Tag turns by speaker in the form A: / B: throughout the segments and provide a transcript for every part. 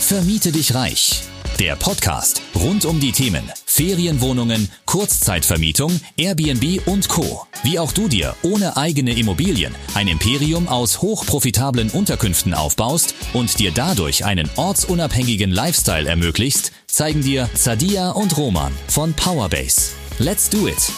A: Vermiete dich reich. Der Podcast rund um die Themen Ferienwohnungen, Kurzzeitvermietung, Airbnb und Co. Wie auch du dir ohne eigene Immobilien ein Imperium aus hochprofitablen Unterkünften aufbaust und dir dadurch einen ortsunabhängigen Lifestyle ermöglichst, zeigen dir Sadia und Roman von Powerbase. Let's do it!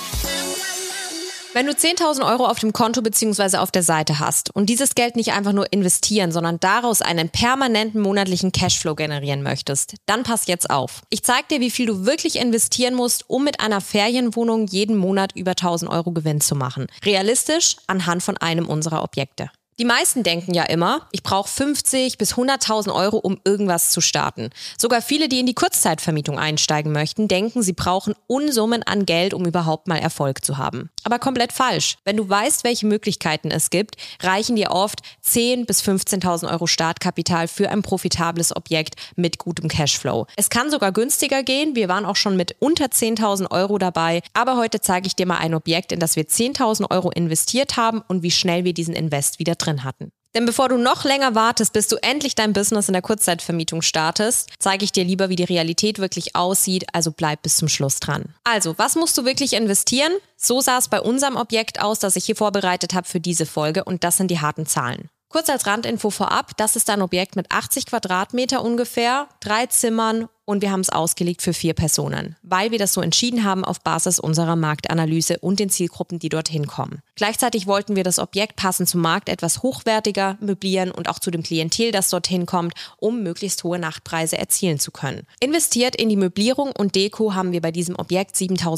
B: Wenn du 10.000 Euro auf dem Konto bzw. auf der Seite hast und dieses Geld nicht einfach nur investieren, sondern daraus einen permanenten monatlichen Cashflow generieren möchtest, dann pass jetzt auf. Ich zeige dir, wie viel du wirklich investieren musst, um mit einer Ferienwohnung jeden Monat über 1.000 Euro Gewinn zu machen. Realistisch anhand von einem unserer Objekte. Die meisten denken ja immer, ich brauche 50.000 bis 100.000 Euro, um irgendwas zu starten. Sogar viele, die in die Kurzzeitvermietung einsteigen möchten, denken, sie brauchen Unsummen an Geld, um überhaupt mal Erfolg zu haben. Aber komplett falsch. Wenn du weißt, welche Möglichkeiten es gibt, reichen dir oft 10.000 bis 15.000 Euro Startkapital für ein profitables Objekt mit gutem Cashflow. Es kann sogar günstiger gehen. Wir waren auch schon mit unter 10.000 Euro dabei. Aber heute zeige ich dir mal ein Objekt, in das wir 10.000 Euro investiert haben und wie schnell wir diesen Invest wieder drin hatten. Denn bevor du noch länger wartest, bis du endlich dein Business in der Kurzzeitvermietung startest, zeige ich dir lieber, wie die Realität wirklich aussieht, also bleib bis zum Schluss dran. Also, was musst du wirklich investieren? So sah es bei unserem Objekt aus, das ich hier vorbereitet habe für diese Folge, und das sind die harten Zahlen. Kurz als Randinfo vorab, das ist ein Objekt mit 80 Quadratmeter ungefähr, 3 Zimmern, und wir haben es ausgelegt für 4 Personen, weil wir das so entschieden haben auf Basis unserer Marktanalyse und den Zielgruppen, die dorthin kommen. Gleichzeitig wollten wir das Objekt passend zum Markt etwas hochwertiger möblieren und auch zu dem Klientel, das dorthin kommt, um möglichst hohe Nachtpreise erzielen zu können. Investiert in die Möblierung und Deko haben wir bei diesem Objekt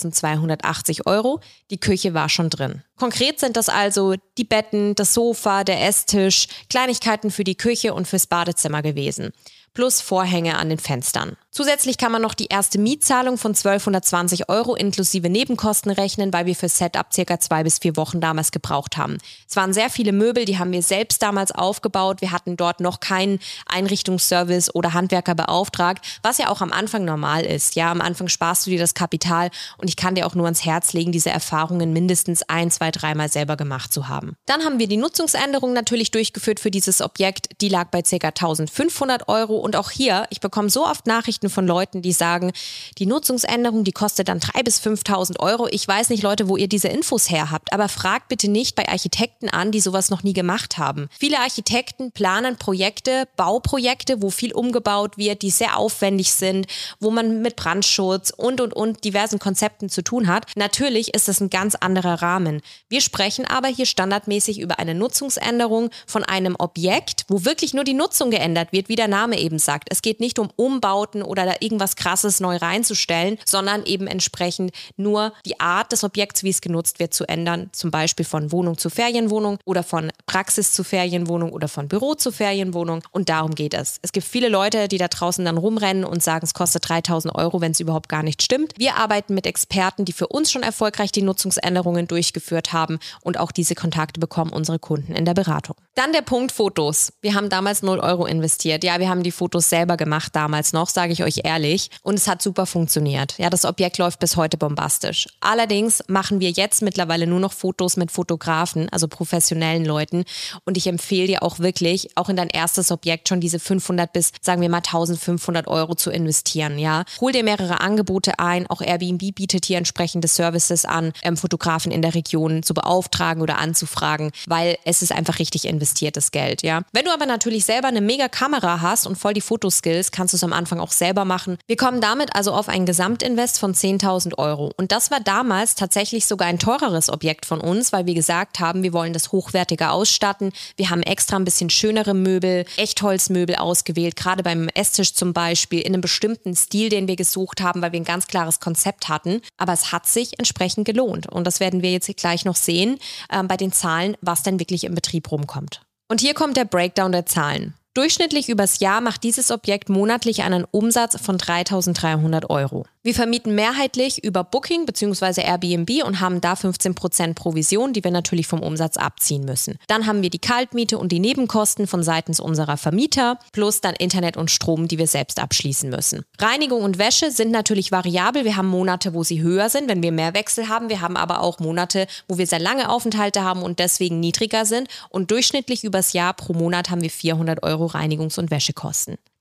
B: 7.280 Euro. Die Küche war schon drin. Konkret sind das also die Betten, das Sofa, der Esstisch, Kleinigkeiten für die Küche und fürs Badezimmer gewesen. Plus Vorhänge an den Fenstern. Zusätzlich kann man noch die erste Mietzahlung von 1.220 Euro inklusive Nebenkosten rechnen, weil wir für Setup ca. 2 bis 4 Wochen damals gebraucht haben. Es waren sehr viele Möbel, die haben wir selbst damals aufgebaut. Wir hatten dort noch keinen Einrichtungsservice oder Handwerker beauftragt, was ja auch am Anfang normal ist. Ja, am Anfang sparst du dir das Kapital, und ich kann dir auch nur ans Herz legen, diese Erfahrungen mindestens 1, 2, 3 Mal selber gemacht zu haben. Dann haben wir die Nutzungsänderung natürlich durchgeführt für dieses Objekt. Die lag bei ca. 1.500 Euro. Und auch hier, ich bekomme so oft Nachrichten von Leuten, die sagen, die Nutzungsänderung, die kostet dann 3.000 bis 5.000 Euro. Ich weiß nicht, Leute, wo ihr diese Infos her habt, aber fragt bitte nicht bei Architekten an, die sowas noch nie gemacht haben. Viele Architekten planen Projekte, Bauprojekte, wo viel umgebaut wird, die sehr aufwendig sind, wo man mit Brandschutz und diversen Konzepten zu tun hat. Natürlich ist das ein ganz anderer Rahmen. Wir sprechen aber hier standardmäßig über eine Nutzungsänderung von einem Objekt, wo wirklich nur die Nutzung geändert wird, wie der Name eben sagt. Es geht nicht um Umbauten oder da irgendwas Krasses neu reinzustellen, sondern eben entsprechend nur die Art des Objekts, wie es genutzt wird, zu ändern. Zum Beispiel von Wohnung zu Ferienwohnung oder von Praxis zu Ferienwohnung oder von Büro zu Ferienwohnung. Und darum geht es. Es gibt viele Leute, die da draußen dann rumrennen und sagen, es kostet 3.000 Euro, wenn es überhaupt gar nicht stimmt. Wir arbeiten mit Experten, die für uns schon erfolgreich die Nutzungsänderungen durchgeführt haben, und auch diese Kontakte bekommen unsere Kunden in der Beratung. Dann der Punkt Fotos. Wir haben damals 0 Euro investiert. Ja, wir haben die Fotos selber gemacht damals noch, sage ich euch ehrlich. Und es hat super funktioniert. Ja, das Objekt läuft bis heute bombastisch. Allerdings machen wir jetzt mittlerweile nur noch Fotos mit Fotografen, also professionellen Leuten. Und ich empfehle dir auch wirklich, auch in dein erstes Objekt schon diese 500 bis, sagen wir mal, 1.500 Euro zu investieren. Ja, hol dir mehrere Angebote ein. Auch Airbnb bietet hier entsprechende Services an, Fotografen in der Region zu beauftragen oder anzufragen, weil es ist einfach richtig investiertes Geld. Ja, wenn du aber natürlich selber eine mega Kamera hast und voll die Fotoskills, kannst du es am Anfang auch selber machen. Wir kommen damit also auf ein Gesamtinvest von 10.000 Euro. Und das war damals tatsächlich sogar ein teureres Objekt von uns, weil wir gesagt haben, wir wollen das hochwertiger ausstatten. Wir haben extra ein bisschen schönere Möbel, Echtholzmöbel ausgewählt, gerade beim Esstisch zum Beispiel, in einem bestimmten Stil, den wir gesucht haben, weil wir ein ganz klares Konzept hatten. Aber es hat sich entsprechend gelohnt. Und das werden wir jetzt gleich noch sehen bei den Zahlen, was denn wirklich im Betrieb rumkommt. Und hier kommt der Breakdown der Zahlen. Durchschnittlich übers Jahr macht dieses Objekt monatlich einen Umsatz von 3.300 Euro. Wir vermieten mehrheitlich über Booking bzw. Airbnb und haben da 15% Provision, die wir natürlich vom Umsatz abziehen müssen. Dann haben wir die Kaltmiete und die Nebenkosten von seitens unserer Vermieter plus dann Internet und Strom, die wir selbst abschließen müssen. Reinigung und Wäsche sind natürlich variabel. Wir haben Monate, wo sie höher sind, wenn wir mehr Wechsel haben. Wir haben aber auch Monate, wo wir sehr lange Aufenthalte haben und deswegen niedriger sind. Und durchschnittlich übers Jahr pro Monat haben wir 400 Euro Reinigungs- und Wäschekosten.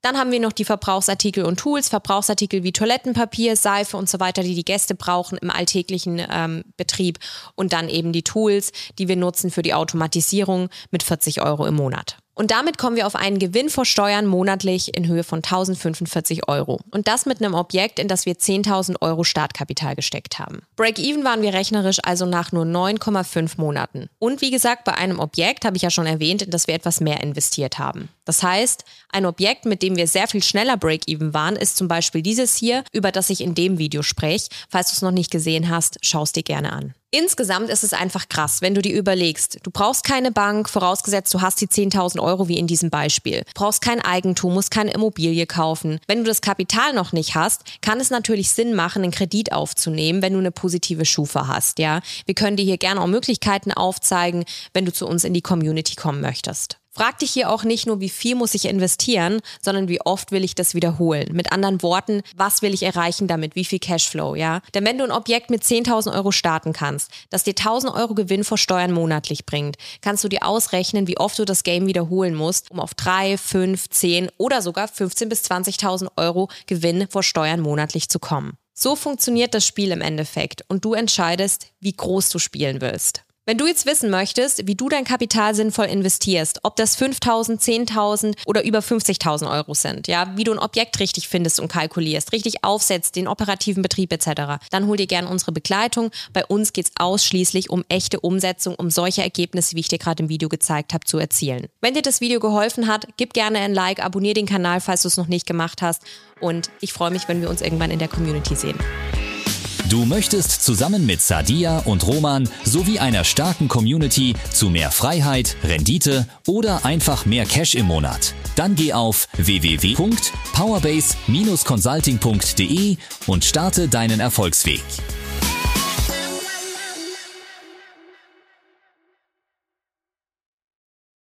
B: Dann haben wir noch die Verbrauchsartikel und Tools, Verbrauchsartikel wie Toilettenpapier, Seife und so weiter, die Gäste brauchen im alltäglichen Betrieb. Und dann eben die Tools, die wir nutzen für die Automatisierung mit 40 € im Monat. Und damit kommen wir auf einen Gewinn vor Steuern monatlich in Höhe von 1.045 €. Und das mit einem Objekt, in das wir 10.000 € Startkapital gesteckt haben. Break-even waren wir rechnerisch also nach nur 9,5 Monaten. Und wie gesagt, bei einem Objekt, habe ich ja schon erwähnt, in das wir etwas mehr investiert haben. Das heißt, ein Objekt, mit dem wir sehr viel schneller Break-even waren, ist zum Beispiel dieses hier, über das ich in dem Video spreche. Falls du es noch nicht gesehen hast, schau es dir gerne an. Insgesamt ist es einfach krass, wenn du dir überlegst, du brauchst keine Bank, vorausgesetzt du hast die 10.000 € wie in diesem Beispiel. Du brauchst kein Eigentum, musst keine Immobilie kaufen. Wenn du das Kapital noch nicht hast, kann es natürlich Sinn machen, einen Kredit aufzunehmen, wenn du eine positive Schufa hast. Ja? Wir können dir hier gerne auch Möglichkeiten aufzeigen, wenn du zu uns in die Community kommen möchtest. Frag dich hier auch nicht nur, wie viel muss ich investieren, sondern wie oft will ich das wiederholen. Mit anderen Worten, was will ich erreichen damit, wie viel Cashflow, ja? Denn wenn du ein Objekt mit 10.000 € starten kannst, das dir 1.000 € Gewinn vor Steuern monatlich bringt, kannst du dir ausrechnen, wie oft du das Game wiederholen musst, um auf 3, 5, 10 oder sogar 15.000 bis 20.000 € Gewinn vor Steuern monatlich zu kommen. So funktioniert das Spiel im Endeffekt und du entscheidest, wie groß du spielen willst. Wenn du jetzt wissen möchtest, wie du dein Kapital sinnvoll investierst, ob das 5.000, 10.000 oder über 50.000 € sind, ja, wie du ein Objekt richtig findest und kalkulierst, richtig aufsetzt, den operativen Betrieb etc., dann hol dir gerne unsere Begleitung. Bei uns geht es ausschließlich um echte Umsetzung, um solche Ergebnisse, wie ich dir gerade im Video gezeigt habe, zu erzielen. Wenn dir das Video geholfen hat, gib gerne ein Like, abonniere den Kanal, falls du es noch nicht gemacht hast und ich freue mich, wenn wir uns irgendwann in der Community sehen.
A: Du möchtest zusammen mit Sadia und Roman sowie einer starken Community zu mehr Freiheit, Rendite oder einfach mehr Cash im Monat? Dann geh auf www.powerbase-consulting.de und starte deinen Erfolgsweg.